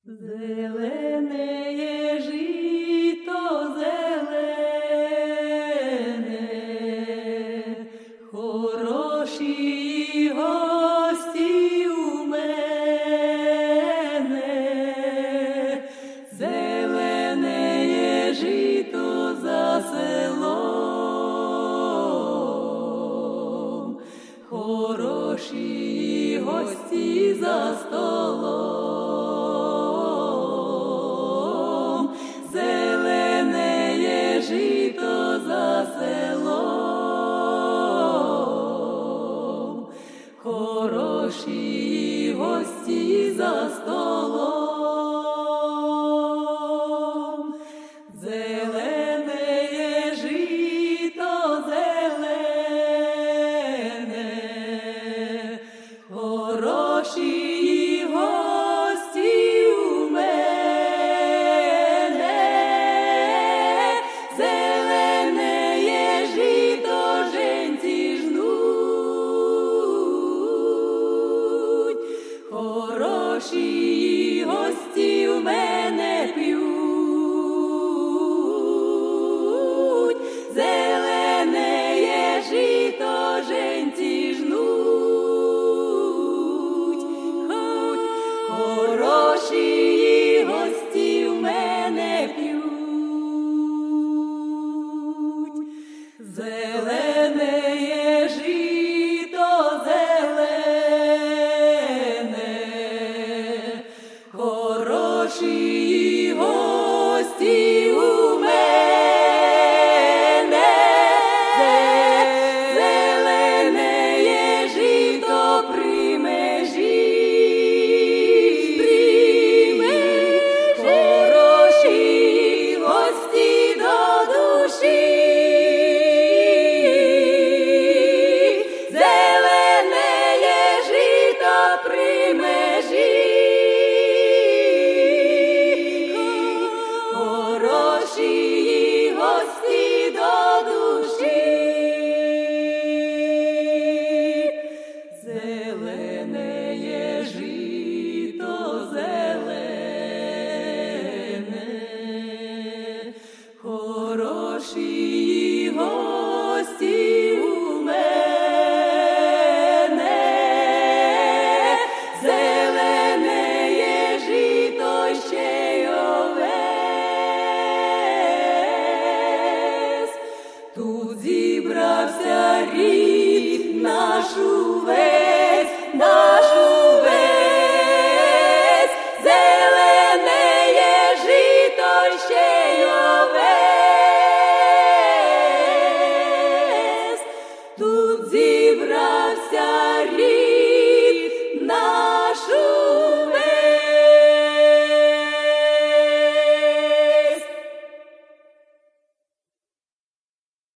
Зеленеє жито, зелене, хороші гості у мене, зеленеє жито за селом, хороші гості за столом. Хороші гості за столом, зелене жито, зелене, хороші гості у мене, зелене жито женці жнуть. Хороші гості в мене п'ють, зелене жито женці жнуть. Хороші гості в мене п'ють, зелене жито, зелене, хороші